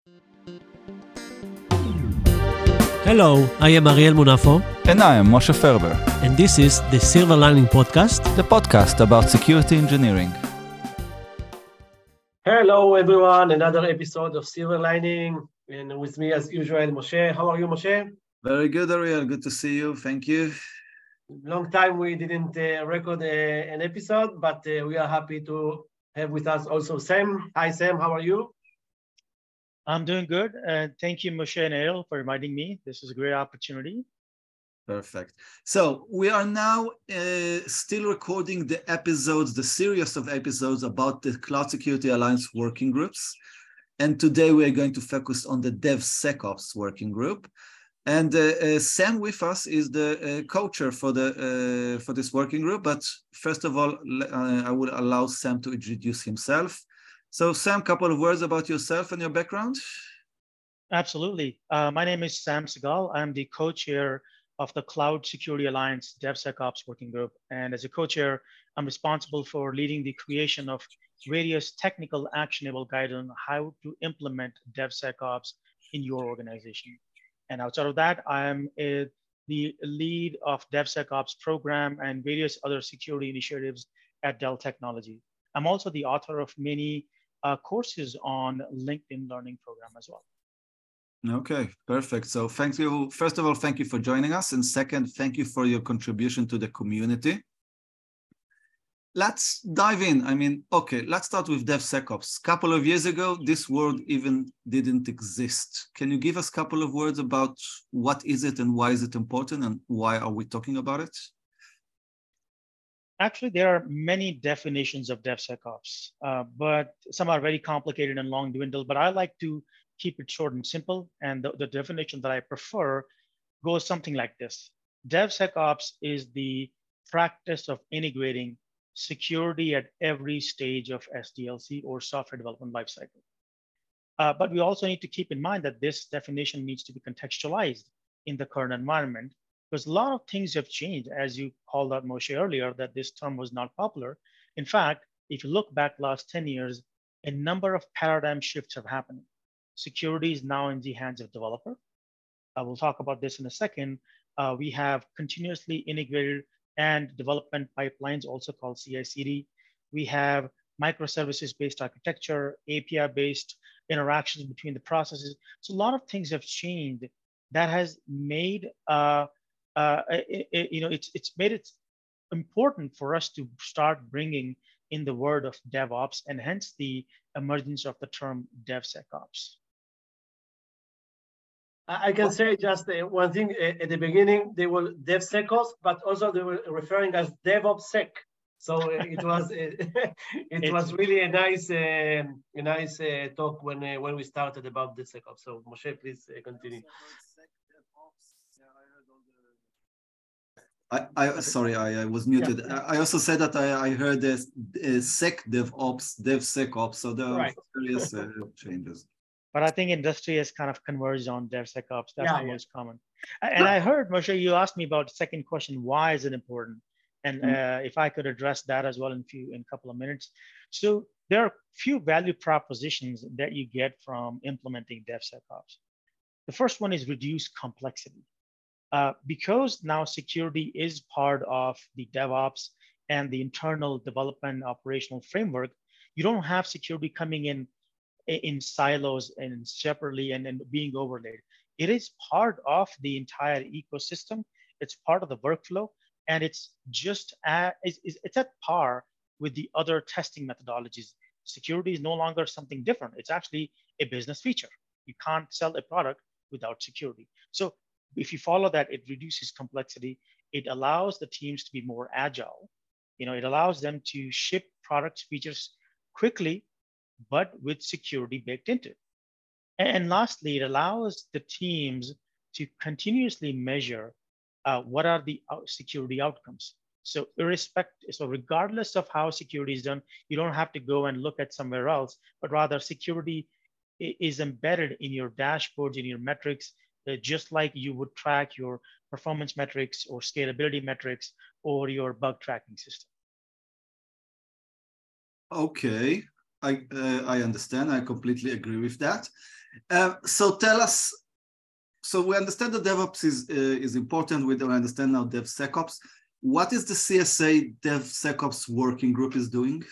Hello, I am Ariel Munafo, And I am Moshe Ferber, and this is the Silver Lining Podcast. the podcast about security engineering. Hello, everyone. Another episode of Silver Lining. And with me, as usual, Moshe. How are you, Moshe? Very good, Ariel. Good to see you. Thank you. Long time we didn't record an episode, but we are happy to have with us also Sam. Hi, Sam. How are you? I'm doing good. And thank you, Moshe and Ariel, for reminding me. This is a great opportunity. Perfect. So we are now still recording the episodes, the series of episodes about the Cloud Security Alliance working groups. And today we are going to focus on the DevSecOps working group. And Sam with us is the co-chair for this working group. But first of all, I will allow Sam to introduce himself. So Sam, couple of words about yourself and your background. Absolutely. My name is Sam Segal. I'm the co-chair of the Cloud Security Alliance DevSecOps working group. And as a co-chair, I'm responsible for leading the creation of various technical actionable guidance on how to implement DevSecOps in your organization. And outside of that, I'm the lead of DevSecOps program and various other security initiatives at Dell Technology. I'm also the author of many courses on LinkedIn Learning program as well. Okay, perfect. So thank you. First of all, thank you for joining us. And second, thank you for your contribution to the community. Let's dive in. Let's start with DevSecOps. A couple of years ago, this word even didn't exist. Can you give us a couple of words about what is it and why is it important and why are we talking about it? Actually, there are many definitions of DevSecOps, but some are very complicated and long dwindled, but I like to keep it short and simple. And the definition that I prefer goes something like this. DevSecOps is the practice of integrating security at every stage of SDLC or software development lifecycle. But we also need to keep in mind that this definition needs to be contextualized in the current environment, because a lot of things have changed, as you called out, Moshe, earlier, that this term was not popular. In fact, if you look back last 10 years, a number of paradigm shifts have happened. Security is now in the hands of developer. We'll talk about this in a second. We have continuously integrated and development pipelines, also called CI/CD. We have microservices-based architecture, API-based interactions between the processes. So a lot of things have changed that has made it's made it important for us to start bringing in the word of DevOps, and hence the emergence of the term DevSecOps. I can say just one thing at the beginning. They were DevSecOps, but also they were referring as DevOpsSec. So it was it was really a nice talk when we started about DevSecOps. So Moshe, please continue. I was muted. Yeah. I also said that I heard Sec DevOps, DevSecOps, so there are various changes. But I think industry has kind of converged on DevSecOps. That's the most common. And I heard, Moshe, you asked me about the second question, why is it important? And if I could address that as well in a couple of minutes. So there are few value propositions that you get from implementing DevSecOps. The first one is reduced complexity. Because now security is part of the DevOps and the internal development operational framework, you don't have security coming in silos and separately and being overlaid. It is part of the entire ecosystem. It's part of the workflow, and it's just it's at par with the other testing methodologies. Security is no longer something different. It's actually a business feature. You can't sell a product without security. So if you follow that, it reduces complexity. It allows the teams to be more agile. It allows them to ship products, features quickly, but with security baked into it. And lastly, it allows the teams to continuously measure what are the security outcomes. So regardless of how security is done, you don't have to go and look at somewhere else, but rather security is embedded in your dashboards, in your metrics, just like you would track your performance metrics or scalability metrics or your bug tracking system. Okay. I understand. I completely agree with that. So tell us. So we understand that DevOps is important. We don't understand now DevSecOps. What is the CSA DevSecOps working group is doing?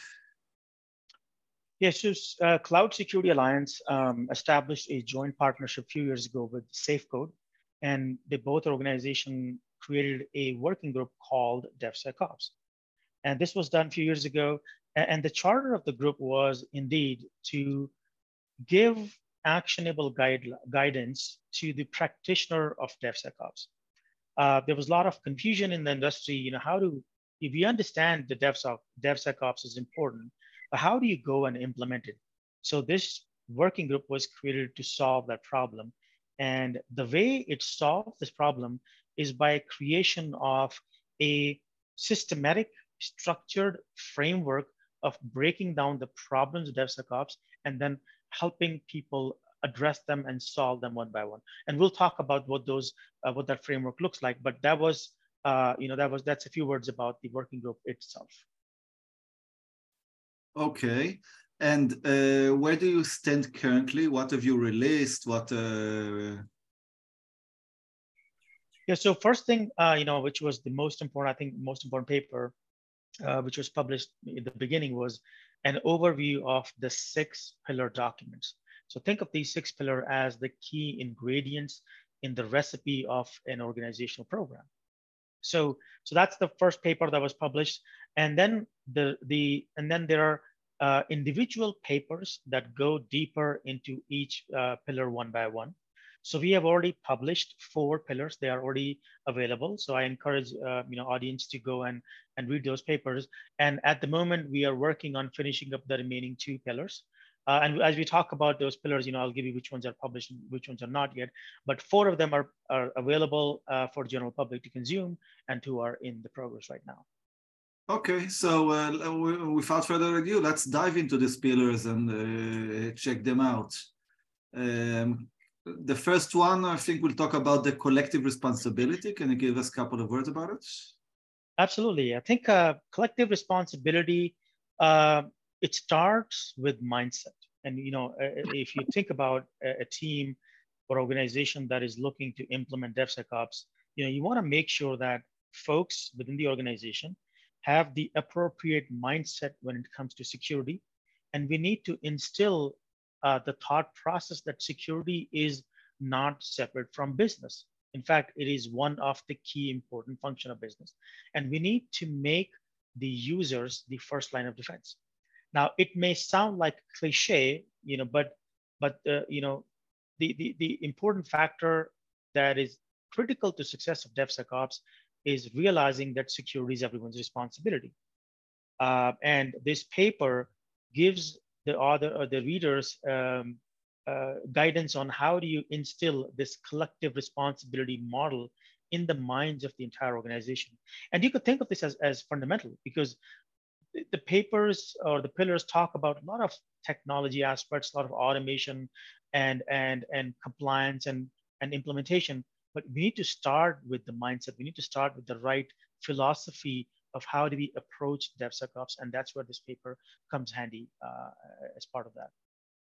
Yes, Cloud Security Alliance established a joint partnership a few years ago with SafeCode, and both organizations created a working group called DevSecOps. And this was done a few years ago. And the charter of the group was indeed to give actionable guidance to the practitioner of DevSecOps. There was a lot of confusion in the industry. If you understand the DevSecOps is important, but how do you go and implement it? So this working group was created to solve that problem. And the way it solved this problem is by creation of a systematic, structured framework of breaking down the problems of DevSecOps and then helping people address them and solve them one by one. And we'll talk about what that framework looks like. But that's a few words about the working group itself. Okay. And where do you stand currently? What have you released? Yeah. So first thing, which was the most important, I think, most important paper, which was published in the beginning, was an overview of the 6 pillar documents. So think of these 6 pillars as the key ingredients in the recipe of an organizational program. So that's the first paper that was published, and then there are individual papers that go deeper into each pillar one by one. So we have already published 4 pillars. They are already available. So I encourage audience to go and read those papers. And at the moment, we are working on finishing up the remaining 2 pillars. And as we talk about those pillars, I'll give you which ones are published and which ones are not yet. But 4 of them are available for general public to consume, and 2 are in the progress right now. Okay, so without further ado, let's dive into these pillars and check them out. The first one, I think we'll talk about the collective responsibility. Can you give us a couple of words about it? Absolutely. I think collective responsibility, it starts with mindset. And if you think about a team or organization that is looking to implement DevSecOps, you want to make sure that folks within the organization have the appropriate mindset when it comes to security. And we need to instill the thought process that security is not separate from business. In fact, it is one of the key important function of business. And we need to make the users the first line of defense. Now, it may sound like cliche, but the important factor that is critical to success of DevSecOps is realizing that security is everyone's responsibility. And this paper gives the author or the readers guidance on how do you instill this collective responsibility model in the minds of the entire organization. And you could think of this as fundamental, because the papers or the pillars talk about a lot of technology aspects, a lot of automation and compliance and implementation. But we need to start with the mindset. We need to start with the right philosophy of how do we approach DevSecOps, and that's where this paper comes handy as part of that.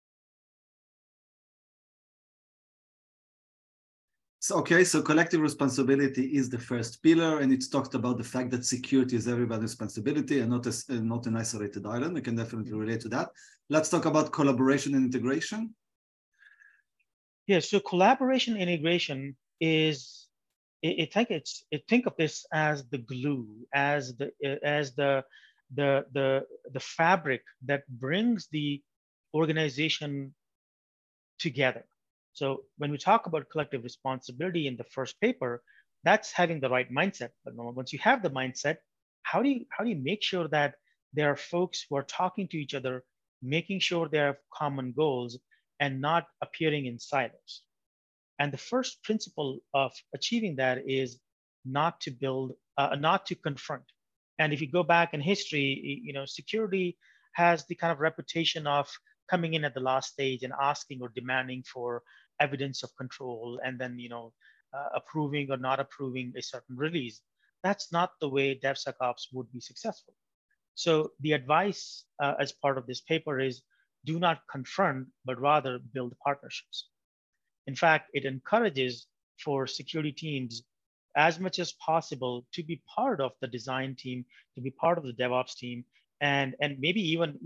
So collective responsibility is the first pillar, and it's talked about the fact that security is everybody's responsibility and not an isolated island. I can definitely relate to that. Let's talk about collaboration and integration. Yeah, so collaboration integration is, think of this as the glue, as the fabric that brings the organization together. So when we talk about collective responsibility in the first paper, that's having the right mindset. But once you have the mindset, how do you make sure that there are folks who are talking to each other, making sure they have common goals and not appearing in silos? And the first principle of achieving that is not to confront. And if you go back in history, security has the kind of reputation of coming in at the last stage and asking or demanding for evidence of control, and then approving or not approving a certain release. That's not the way DevSecOps would be successful. So the advice as part of this paper is do not confront, but rather build partnerships. In fact, it encourages for security teams as much as possible to be part of the design team, to be part of the DevOps team, and maybe even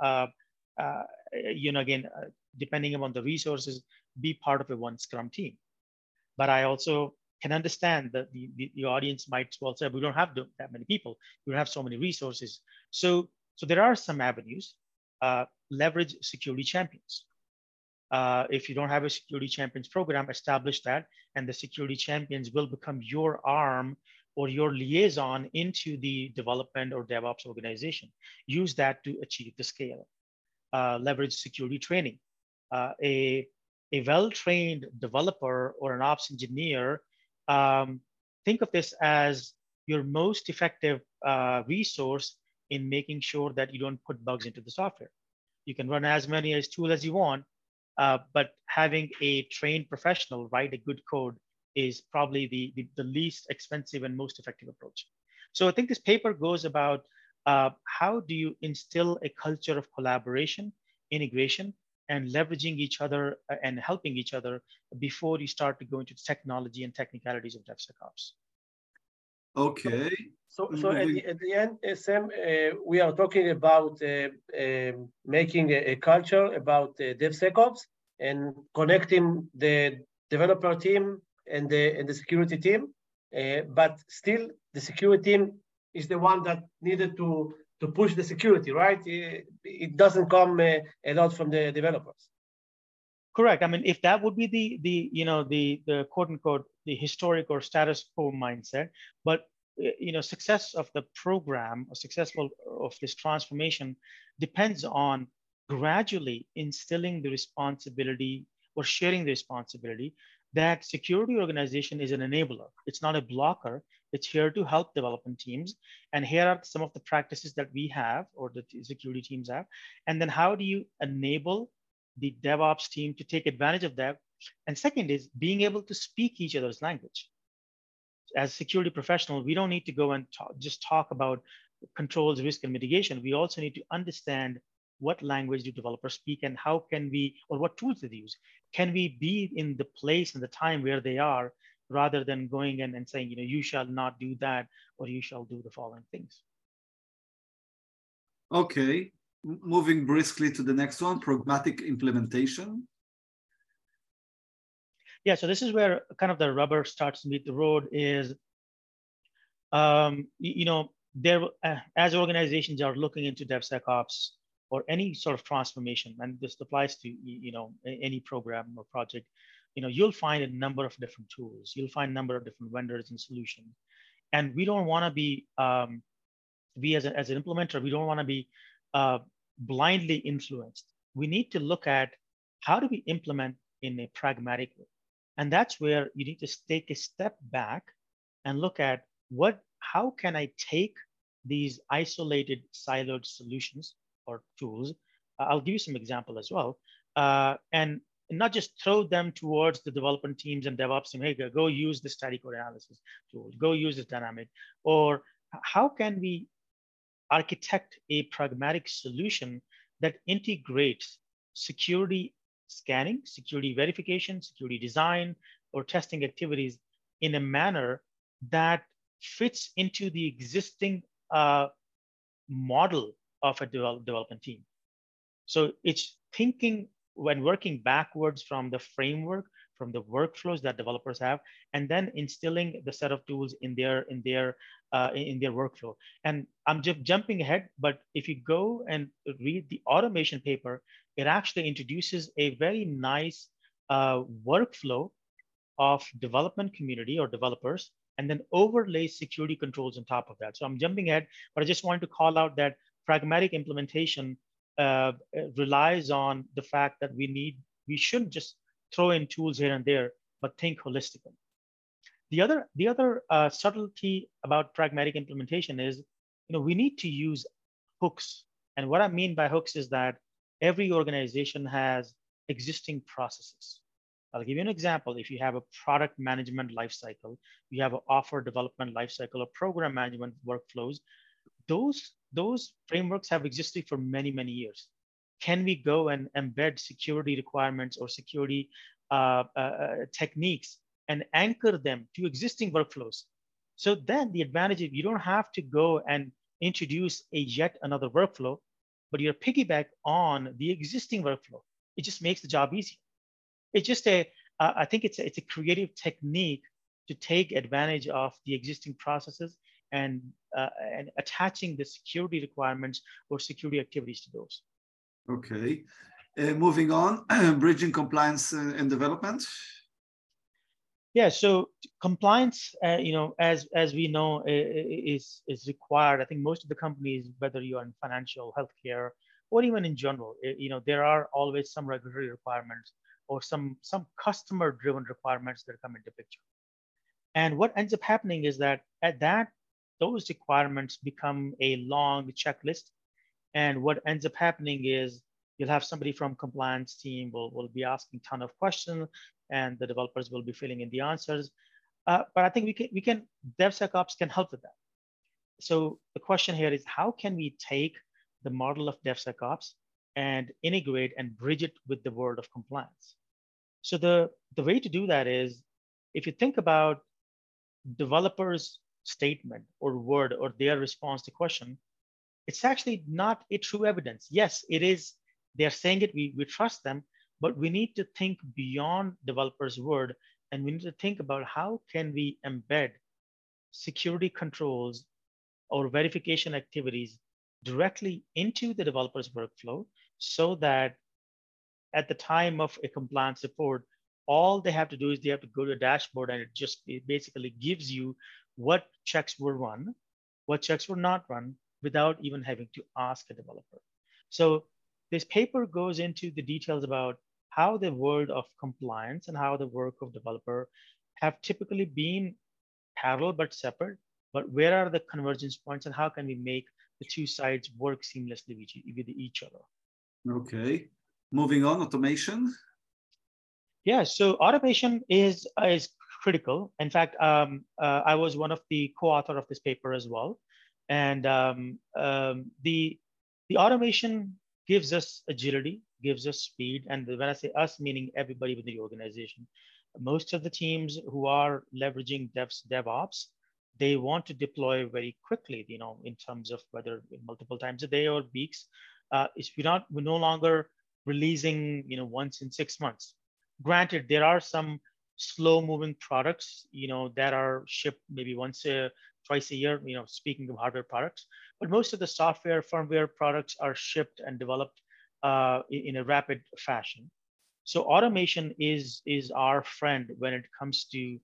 again, depending upon the resources, be part of a one Scrum team. But I also can understand that the audience might well say, we don't have that many people, we don't have so many resources. So there are some avenues. Leverage security champions. If you don't have a security champions program, establish that, and the security champions will become your arm or your liaison into the development or DevOps organization. Use that to achieve the scale. Leverage security training. A well-trained developer or an ops engineer, think of this as your most effective resource in making sure that you don't put bugs into the software. You can run as many tools as you want, but having a trained professional write a good code is probably the least expensive and most effective approach. So I think this paper goes about how do you instill a culture of collaboration, integration, and leveraging each other and helping each other before you start to go into technology and technicalities of DevSecOps. Okay. So at the end, Sam, we are talking about making a culture about DevSecOps and connecting the developer team and the security team, but still the security team is the one that needed to push the security, right? It doesn't come a lot from the developers. Correct. I mean, if that would be the quote unquote the historic or status quo mindset, but success of the program or successful of this transformation depends on gradually instilling the responsibility or sharing the responsibility that security organization is an enabler. It's not a blocker. It's here to help development teams. And here are some of the practices that we have or the security teams have. And then how do you enable the DevOps team to take advantage of that? And second is being able to speak each other's language. As security professional, we don't need to go and just talk about controls, risk, and mitigation. We also need to understand what language do developers speak and how can we, or what tools they use. Can we be in the place and the time where they are rather than going in and saying, you shall not do that, or you shall do the following things. Okay, moving briskly to the next one, pragmatic implementation. Yeah, so this is where kind of the rubber starts to meet the road is, there as organizations are looking into DevSecOps or any sort of transformation, and this applies to any program or project, you'll find a number of different tools. You'll find a number of different vendors and solutions, and we don't want to be we as an implementer, we don't want to be blindly influenced. We need to look at how do we implement in a pragmatic way. And that's where you need to take a step back and look at how can I take these isolated siloed solutions or tools. I'll give you some example as well. And not just throw them towards the development teams and DevOps team, hey, go use this static code analysis tool, go use this dynamic, or how can we architect a pragmatic solution that integrates security scanning, security verification, security design, or testing activities in a manner that fits into the existing model of a development team. So it's thinking when working backwards from the framework, from the workflows that developers have, and then instilling the set of tools in their workflow. And I'm just jumping ahead, but if you go and read the automation paper, it actually introduces a very nice workflow of development community or developers, and then overlays security controls on top of that. So I'm jumping ahead, but I just wanted to call out that pragmatic implementation relies on the fact that we shouldn't just throw in tools here and there, but think holistically. The other subtlety about pragmatic implementation is, we need to use hooks. And what I mean by hooks is that every organization has existing processes. I'll give you an example. If you have a product management lifecycle, you have an offer development lifecycle, or program management workflows, those frameworks have existed for many, many years. can we go and embed security requirements or security techniques and anchor them to existing workflows? So then the advantage is you don't have to go and introduce a yet another workflow, but you're piggyback on the existing workflow. It just makes the job easier. It's just I think it's a creative technique to take advantage of the existing processes and attaching the security requirements or security activities to those. Okay. Moving on, bridging compliance and development. Yeah, so compliance, as we know, is required. I think most of the companies, whether you're in financial, healthcare, or even in general, there are always some regulatory requirements or some customer-driven requirements that come into picture. And what ends up happening is that those requirements become a long checklist. And what ends up happening is you'll have somebody from compliance team will be asking a ton of questions, and the developers will be filling in the answers. But I think DevSecOps can help with that. So the question here is, how can we take the model of DevSecOps and integrate and bridge it with the world of compliance? So the way to do that is, if you think about developers' statement or word or their response to question, it's actually not a true evidence. Yes, it is. They're saying it, we trust them, but we need to think beyond developers' word, and we need to think about how can we embed security controls or verification activities directly into the developer's workflow, so that at the time of a compliance report, all they have to do is they have to go to a dashboard, and it basically gives you what checks were run, what checks were not run, without even having to ask a developer. So this paper goes into the details about how the world of compliance and how the work of developer have typically been parallel but separate, but where are the convergence points and how can we make the two sides work seamlessly with each other? Okay, moving on, automation. Yeah, so automation is critical. In fact, I was one of the co-author of this paper as well. And the automation gives us agility, gives us speed. And when I say us, meaning everybody within the organization. Most of the teams who are leveraging DevOps, they want to deploy very quickly, in terms of whether multiple times a day or weeks. We're no longer releasing, once in 6 months. Granted, there are some slow-moving products, that are shipped maybe twice a year, speaking of hardware products, but most of the software, firmware products are shipped and developed in a rapid fashion. So automation is our friend when it comes to,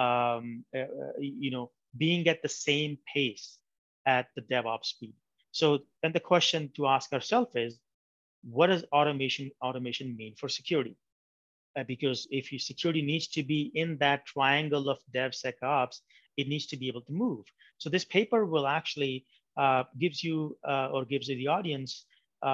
being at the same pace at the DevOps speed. So then the question to ask ourselves is, what does automation mean for security? Because if your security needs to be in that triangle of DevSecOps, it needs to be able to move. So this paper will actually gives the audience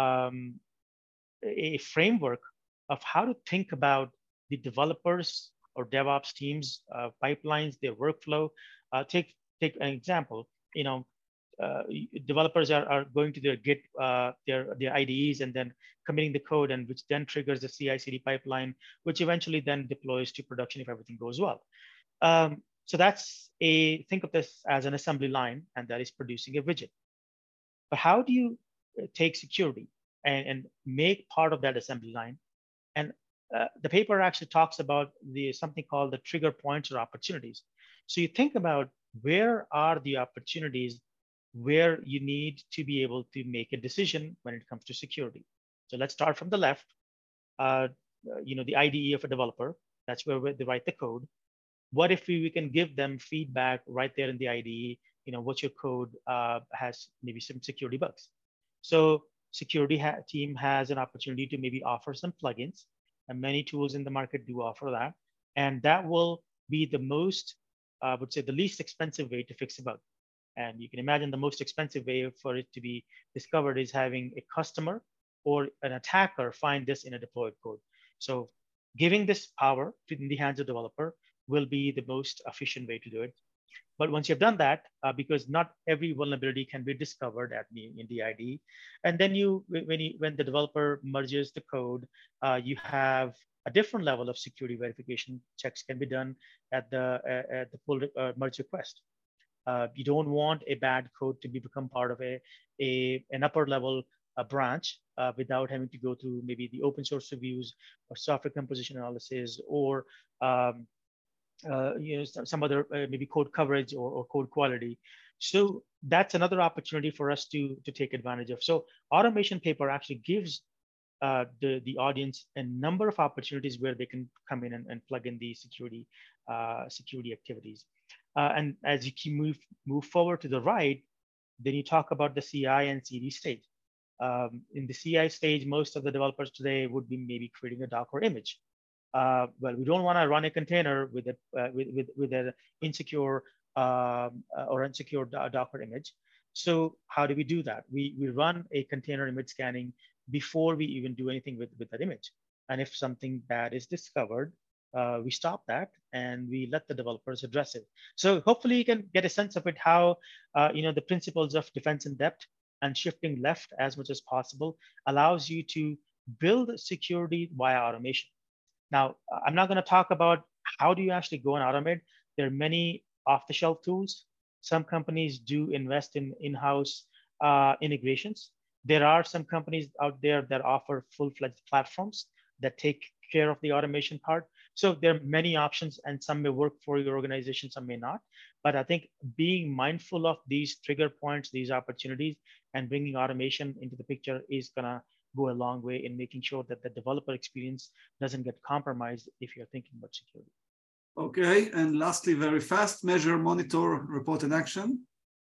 a framework of how to think about the developers or DevOps teams, pipelines, their workflow. Take an example. Developers are going to their Git, their IDEs, and then committing the code, and which then triggers the CI/CD pipeline, which eventually then deploys to production if everything goes well. So think of this as an assembly line, and that is producing a widget. But how do you take security and make part of that assembly line? And the paper actually talks about something called the trigger points or opportunities. So you think about, where are the opportunities where you need to be able to make a decision when it comes to security? So let's start from the left. The IDE of a developer, that's where they write the code. What if we can give them feedback right there in the IDE? What your code has maybe some security bugs. So security team has an opportunity to maybe offer some plugins, and many tools in the market do offer that. And that will be the most, I would say, the least expensive way to fix a bug. And you can imagine the most expensive way for it to be discovered is having a customer or an attacker find this in a deployed code. So giving this power in the hands of the developer will be the most efficient way to do it. But once you've done that, because not every vulnerability can be discovered in the IDE, and then when the developer merges the code, you have a different level of security verification checks can be done at the pull merge request. You don't want a bad code to become part of an upper level branch without having to go through maybe the open source reviews or software composition analysis or some other maybe code coverage or code quality. So that's another opportunity for us to take advantage of. So automation paper actually gives the audience a number of opportunities where they can come in and plug in the security activities. And as you keep move forward to the right, then you talk about the CI and CD stage. In the CI stage, most of the developers today would be maybe creating a Docker image. Well, we don't want to run a container with an insecure or unsecured Docker image. So how do we do that? We run a container image scanning before we even do anything with that image. And if something bad is discovered, we stop that and we let the developers address it. So hopefully you can get a sense of it, how the principles of defense in depth and shifting left as much as possible allows you to build security via automation. Now, I'm not going to talk about how do you actually go and automate. There are many off-the-shelf tools. Some companies do invest in in-house integrations. There are some companies out there that offer full-fledged platforms that take care of the automation part. So there are many options, and some may work for your organization, some may not. But I think being mindful of these trigger points, these opportunities, and bringing automation into the picture is going to go a long way in making sure that the developer experience doesn't get compromised if you're thinking about security. Okay, and lastly, very fast, measure, monitor, report, and action.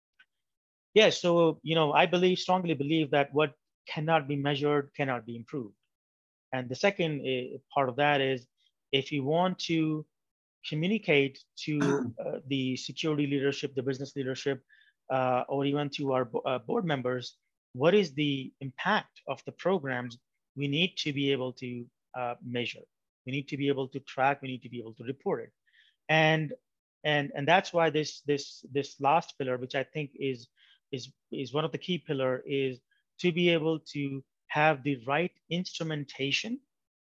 Yeah, so I strongly believe that what cannot be measured cannot be improved. And the second part of that is, if you want to communicate to the security leadership, the business leadership, or even to our board members, what is the impact of the programs, we need to be able to measure. We need to be able to track. We need to be able to report it. And that's why this last pillar, which I think is one of the key pillar, is to be able to have the right instrumentation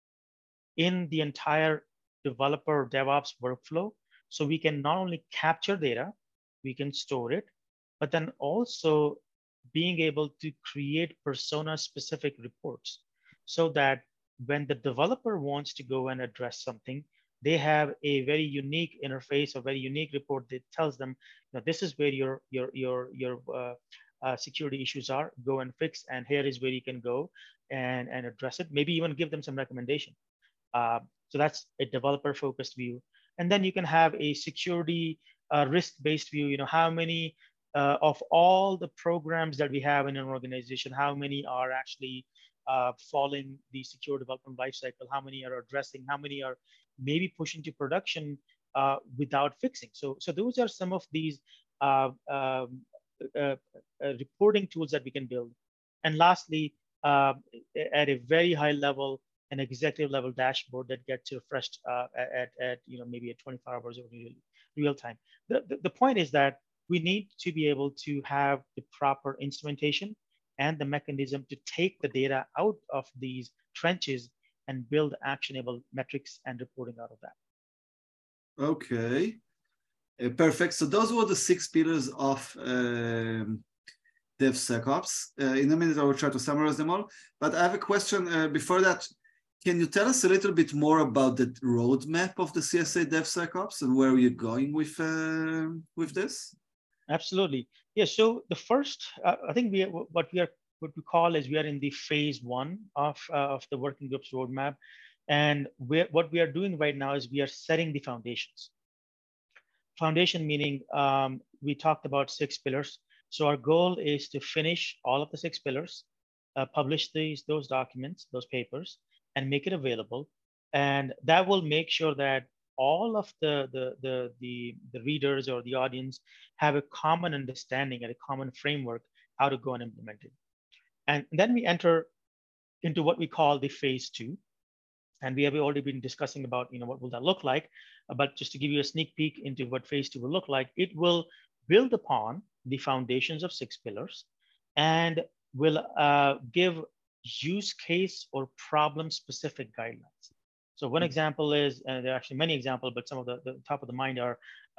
in the entire developer DevOps workflow. So we can not only capture data, we can store it, but then also being able to create persona-specific reports so that when the developer wants to go and address something, they have a very unique interface, a very unique report that tells them, this is where your security issues are, go and fix, and here is where you can go and address it, maybe even give them some recommendation. So that's a developer-focused view. And then you can have a security risk-based view, how many of all the programs that we have in an organization, how many are actually following the secure development lifecycle, how many are addressing, how many are maybe pushing to production without fixing. So those are some of these reporting tools that we can build. And lastly, at a very high level, an executive level dashboard that gets refreshed at maybe at 24 hours of real time. The point is that we need to be able to have the proper instrumentation and the mechanism to take the data out of these trenches and build actionable metrics and reporting out of that. Okay, perfect. So those were the 6 pillars of DevSecOps. In a minute, I will try to summarize them all. But I have a question before that. Can you tell us a little bit more about the roadmap of the CSA DevSecOps and where you're going with this? Absolutely. Yeah. So the first, I think what we call is we are in the phase 1 of the working group's roadmap, and what we are doing right now is we are setting the foundations. Foundation meaning we talked about 6 pillars. So our goal is to finish all of the 6 pillars, publish those documents, those papers, and make it available. And that will make sure that all of the readers or the audience have a common understanding and a common framework how to go and implement it. And then we enter into what we call the phase 2. And we have already been discussing about, what will that look like? But just to give you a sneak peek into what phase 2 will look like, it will build upon the foundations of 6 pillars and will give use case or problem specific guidelines. So one example is, and there are actually many examples, but some of the top of the mind are,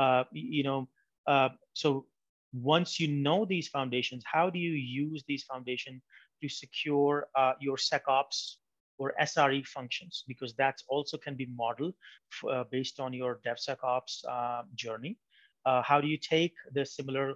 so once you know these foundations, how do you use these foundations to secure your SecOps or SRE functions? Because that's also can be modeled based on your DevSecOps journey. How do you take the similar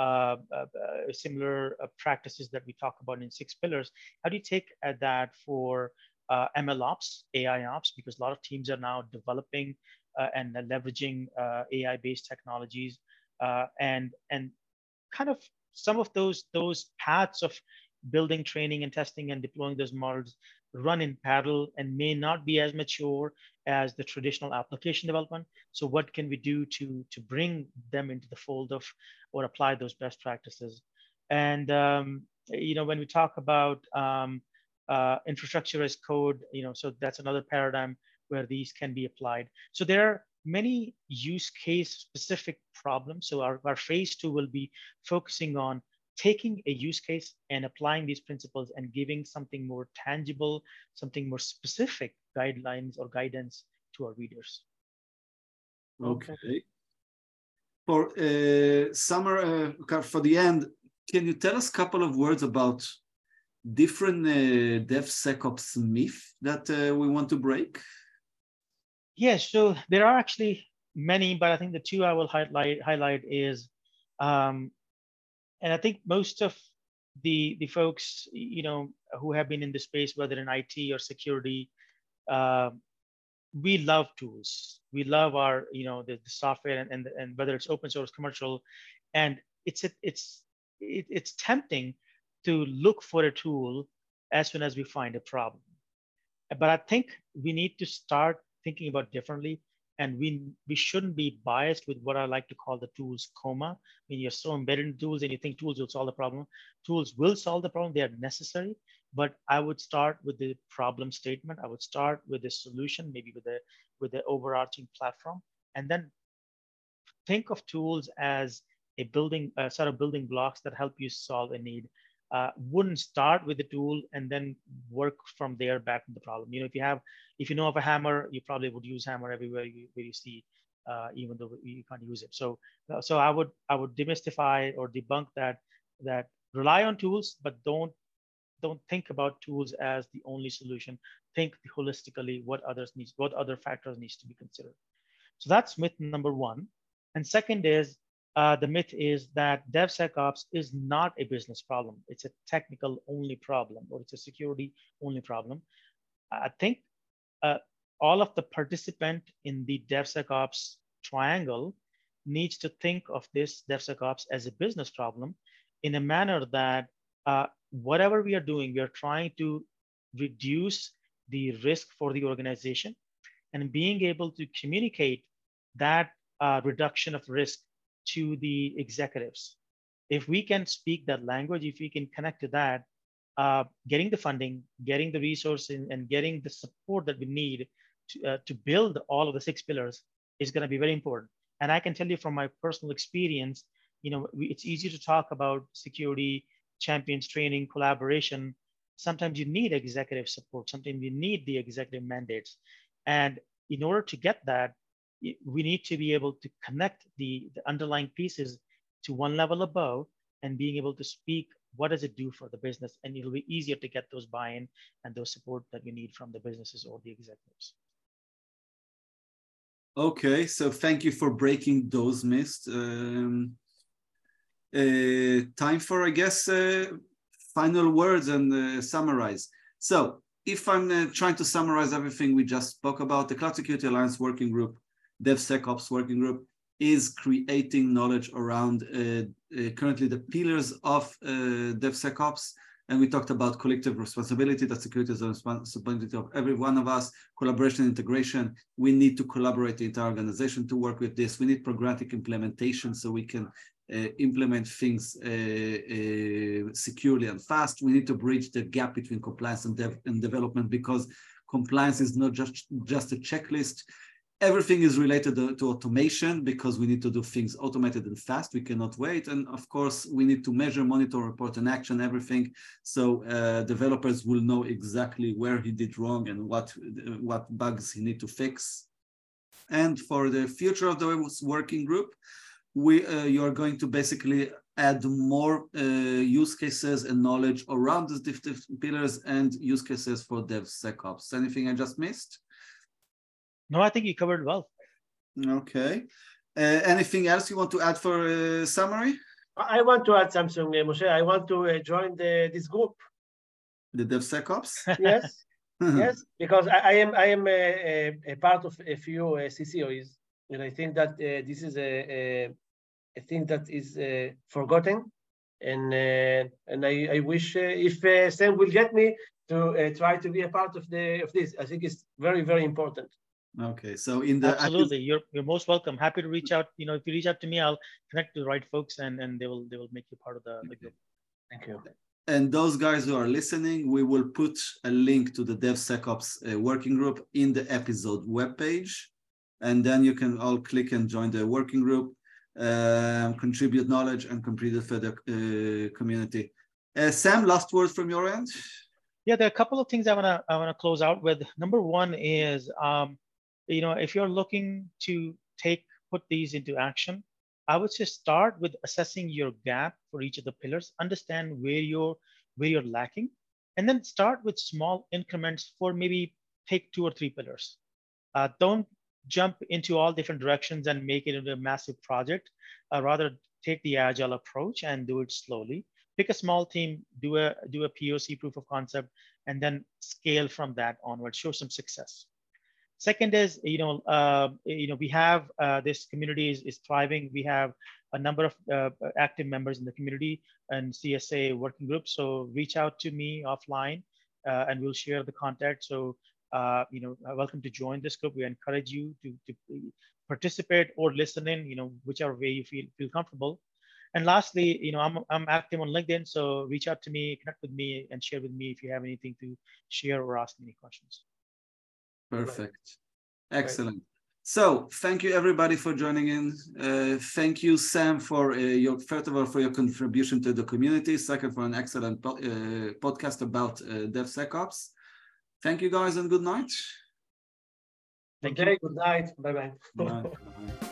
practices that we talk about in 6 pillars? How do you take that for MLOps, AIOps? Because a lot of teams are now developing and leveraging AI-based technologies, and kind of some of those paths of building, training, and testing and deploying those models run in parallel and may not be as mature as the traditional application development. So what can we do to bring them into the fold of or apply those best practices? And when we talk about infrastructure as code, so that's another paradigm where these can be applied. So there are many use case specific problems. So our phase 2 will be focusing on taking a use case and applying these principles and giving something more tangible, something more specific guidelines or guidance to our readers. Okay. For for the end, can you tell us a couple of words about different DevSecOps myths that we want to break? Yes, so there are actually many, but I think the 2 I will highlight is, and I think most of the folks, who have been in the space, whether in IT or security, we love tools. We love our, the software and whether it's open source, commercial, and it's tempting to look for a tool as soon as we find a problem. But I think we need to start thinking about differently, and we shouldn't be biased with what I like to call the tools coma. I mean, you're so embedded in tools and you think tools will solve the problem. Tools will solve the problem, they are necessary, but I would start with the problem statement. I would start with the solution, maybe with the overarching platform, and then think of tools as a set of building blocks that help you solve a need. Wouldn't start with the tool and then work from there back to the problem. If you know of a hammer, you probably would use hammer everywhere where you see, even though you can't use it. So I would demystify or debunk that rely on tools, but don't think about tools as the only solution. Think holistically what other factors needs to be considered. So that's myth number 1. And second is, the myth is that DevSecOps is not a business problem. It's a technical only problem, or it's a security only problem. I think all of the participant in the DevSecOps triangle needs to think of this DevSecOps as a business problem in a manner that whatever we are doing, we are trying to reduce the risk for the organization, and being able to communicate that reduction of risk to the executives. If we can speak that language, if we can connect to that, getting the funding, getting the resources, and getting the support that we need to build all of the 6 pillars is going to be very important. And I can tell you from my personal experience, it's easy to talk about security, champions, training, collaboration. Sometimes you need executive support. Sometimes you need the executive mandates. And in order to get that, we need to be able to connect the underlying pieces to one level above and being able to speak, what does it do for the business? And it'll be easier to get those buy-in and those support that we need from the businesses or the executives. Okay, so thank you for breaking those myths. Time for, I guess, final words and summarize. So if I'm trying to summarize everything we just spoke about, the Cloud Security Alliance Working Group, DevSecOps Working Group, is creating knowledge around currently the pillars of DevSecOps. And we talked about collective responsibility, that security is the responsibility of every one of us, collaboration, integration. We need to collaborate the entire organization to work with this. We need programmatic implementation so we can implement things securely and fast. We need to bridge the gap between compliance and development, because compliance is not just a checklist. Everything is related to automation because we need to do things automated and fast. We cannot wait. And of course, we need to measure, monitor, report, and action everything. So developers will know exactly where he did wrong and what bugs he need to fix. And for the future of the working group, you are going to basically add more use cases and knowledge around the different pillars and use cases for DevSecOps. Anything I just missed? No, I think you covered well. Okay. Anything else you want to add for summary? I want to add something, Moshe. I want to join this group. The DevSecOps? Yes, yes, because I am a part of a few CCOs, and I think that this is a thing that is forgotten, and I wish if Sam will get me to try to be a part of this. I think it's very, very important. Okay, so in the absolutely, you're most welcome. Happy to reach out. You know, if you reach out to me, I'll connect to the right folks, and they will make you part of the group. Thank you. And those guys who are listening, we will put a link to the DevSecOps working group in the episode webpage, and then you can all click and join the working group, contribute knowledge, and contribute for the community. Sam, last word from your end? Yeah, there are a couple of things I wanna close out with. Number one is, you know, if you're looking to put these into action, I would say start with assessing your gap for each of the pillars, understand where you're lacking, and then start with small increments for maybe take 2 or 3 pillars. Don't jump into all different directions and make it into a massive project. Rather take the agile approach and do it slowly. Pick a small team, do a POC, proof of concept, and then scale from that onward. Show some success. Second is, we have this community is thriving. We have a number of active members in the community and CSA working groups. So reach out to me offline, and we'll share the contact. So welcome to join this group. We encourage you to participate or listen in, whichever way you feel comfortable. And lastly, I'm active on LinkedIn, so reach out to me, connect with me, and share with me if you have anything to share or ask me any questions. Perfect. Excellent. So thank you everybody for joining in. Thank you, Sam, for first of all, for your contribution to the community. Second, for an excellent podcast about DevSecOps. Thank you guys and good night. Good day, good night. Bye-bye. Bye.